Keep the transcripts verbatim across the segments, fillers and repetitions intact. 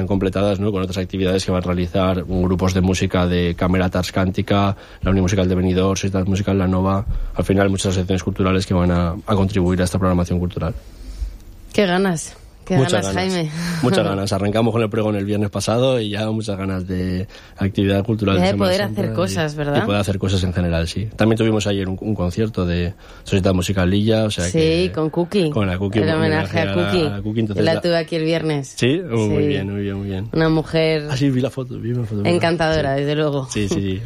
están completadas, ¿no?, con otras actividades que van a realizar grupos de música de Camerata Ars Cántica, la Unión Musical de Benidorm, Sociedad Musical La Nova. Al final, muchas asociaciones culturales que van a, a contribuir a esta programación cultural. ¡Qué ganas! ¡Qué muchas ganas, ganas, Jaime! Muchas ganas. Arrancamos con el pregón el viernes pasado y ya muchas ganas de actividad cultural. Ya de, de poder Santa hacer cosas, y, ¿verdad? Y poder hacer cosas en general, sí. También tuvimos ayer un, un concierto de Sociedad Musical Lilla, o sea sí, que... con Cookie. Con la Cookie. El homenaje a, a Cookie. A Cookie entonces la, la tuve aquí el viernes. ¿Sí? Oh, sí. Muy bien, muy bien, muy bien. Una mujer... Ah, sí, vi la foto, vi una foto. Encantadora, sí. desde luego. Sí, sí.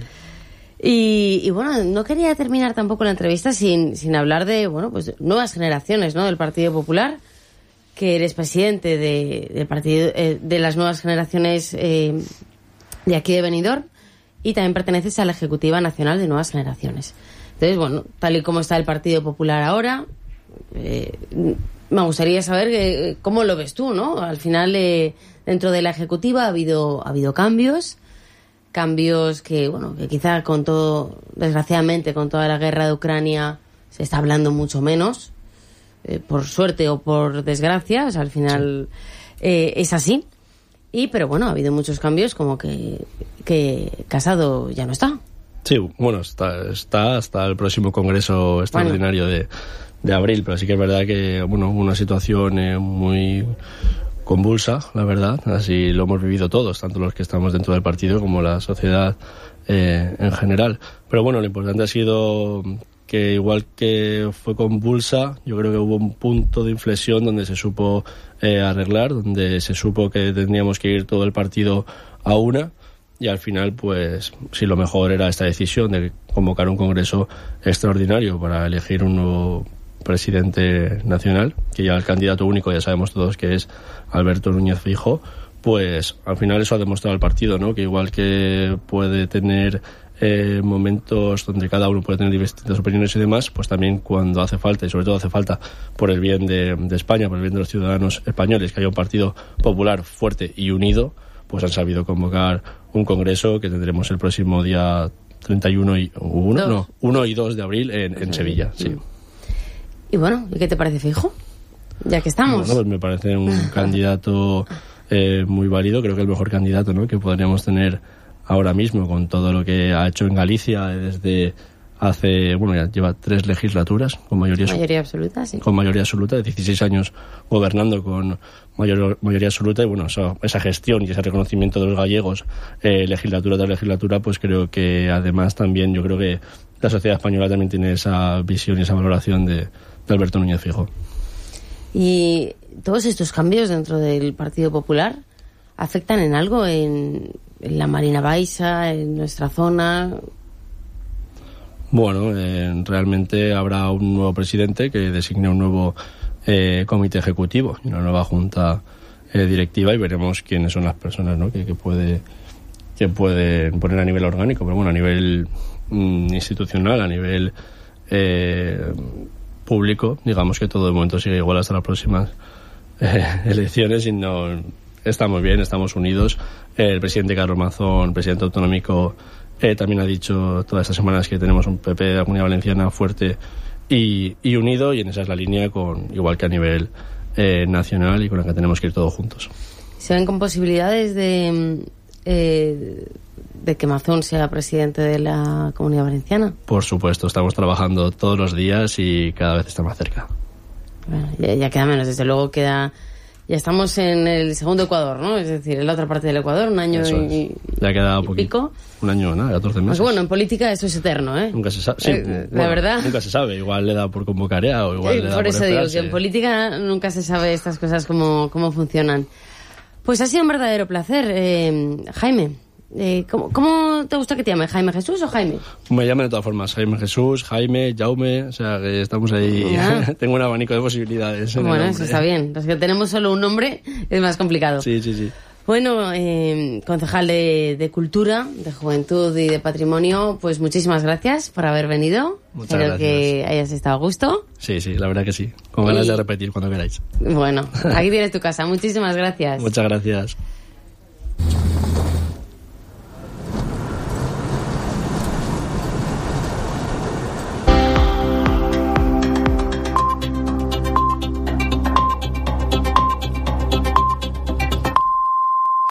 Y, y bueno, no quería terminar tampoco la entrevista sin, sin hablar de, bueno, pues nuevas generaciones, ¿no?, del Partido Popular, que eres presidente de, del partido, eh, de las nuevas generaciones eh, de aquí de Benidorm, y también perteneces a la Ejecutiva Nacional de Nuevas Generaciones. Entonces, bueno, tal y como está el Partido Popular ahora, eh, me gustaría saber eh, cómo lo ves tú, ¿no? Al final, eh, dentro de la Ejecutiva ha habido, ha habido cambios, cambios que, bueno, que quizá con todo, desgraciadamente, con toda la guerra de Ucrania, se está hablando mucho menos. Eh, por suerte o por desgracia, o sea, al final sí. eh, es así. Y pero bueno, ha habido muchos cambios, como que, que Casado ya no está. Sí, bueno, está, está hasta el próximo Congreso Extraordinario bueno. de, de abril, pero sí que es verdad que, bueno, una situación eh, muy convulsa, la verdad, así lo hemos vivido todos, tanto los que estamos dentro del partido como la sociedad eh, en general. Pero bueno, lo importante ha sido que igual que fue convulsa, yo creo que hubo un punto de inflexión donde se supo eh, arreglar, donde se supo que tendríamos que ir todo el partido a una, y al final, pues, sí, lo mejor era esta decisión de convocar un congreso extraordinario para elegir un nuevo presidente nacional, que ya el candidato único ya sabemos todos que es Alberto Núñez Feijóo. Pues al final eso ha demostrado el partido, ¿no?, que igual que puede tener Eh, momentos donde cada uno puede tener distintas opiniones y demás, pues también cuando hace falta, y sobre todo hace falta por el bien de, de España, por el bien de los ciudadanos españoles, que haya un partido popular fuerte y unido, pues han sabido convocar un congreso que tendremos el próximo día treinta y uno y uno, no, uno y dos de abril en, en Sevilla, sí. Y bueno, ¿y qué te parece Feijóo? Ya que estamos. Bueno, pues me parece un candidato eh, muy válido, creo que el mejor candidato, ¿no?, que podríamos tener ahora mismo, con todo lo que ha hecho en Galicia desde hace, bueno, ya lleva tres legislaturas con mayoría, mayoría absoluta, sí. Con mayoría absoluta, de dieciséis años gobernando con mayor, mayoría absoluta, y bueno, esa, esa gestión y ese reconocimiento de los gallegos, eh, legislatura tras legislatura, pues creo que además también, yo creo que la sociedad española también tiene esa visión y esa valoración de, de Alberto Núñez Feijóo. Y todos estos cambios dentro del Partido Popular afectan en algo en, en la Marina Baixa, en nuestra zona. Bueno, eh, realmente habrá un nuevo presidente que designe un nuevo eh, comité ejecutivo y una nueva junta eh, directiva, y veremos quiénes son las personas, ¿no?, que, que puede que pueden poner a nivel orgánico, pero bueno, a nivel mm, institucional, a nivel eh, público, digamos que todo de momento sigue igual hasta las próximas eh, elecciones, y no estamos bien, estamos unidos. Eh, el presidente Carlos Mazón, presidente autonómico, eh, también ha dicho todas estas semanas que tenemos un P P de la Comunidad Valenciana fuerte y, y unido, y en esa es la línea, con igual que a nivel eh, nacional, y con la que tenemos que ir todos juntos. ¿Se ven con posibilidades de, eh, de que Mazón sea presidente de la Comunidad Valenciana? Por supuesto, estamos trabajando todos los días y cada vez está más cerca. Bueno, ya, ya queda menos, desde luego queda... Ya estamos en el segundo Ecuador, ¿no? Es decir, en la otra parte del Ecuador, un año y, ya queda y pico. Un año, nada, catorce meses. Pues bueno, en política eso es eterno, ¿eh? Nunca se sabe. Sí, eh, bueno, la verdad. Nunca se sabe. Igual le da por convocar ya, o igual eh, le da por, por eso digo esperarse. que en política nunca se sabe estas cosas cómo, cómo funcionan. Pues ha sido un verdadero placer, eh, Jaime. Eh, ¿cómo, ¿Cómo te gusta que te llame? ¿Jaime Jesús o Jaime? Me llaman de todas formas, Jaime Jesús, Jaime, Jaume, o sea que estamos ahí, ah. Tengo un abanico de posibilidades. Bueno, eso está bien. Los que tenemos solo un nombre es más complicado. Sí, sí, sí. Bueno, eh, concejal de, de Cultura, de Juventud y de Patrimonio, pues muchísimas gracias por haber venido. Muchas Espero gracias. que hayas estado a gusto. Sí, sí, la verdad que sí. Con ganas y... de repetir cuando queráis. Bueno, aquí tienes tu casa. Muchísimas gracias. Muchas gracias.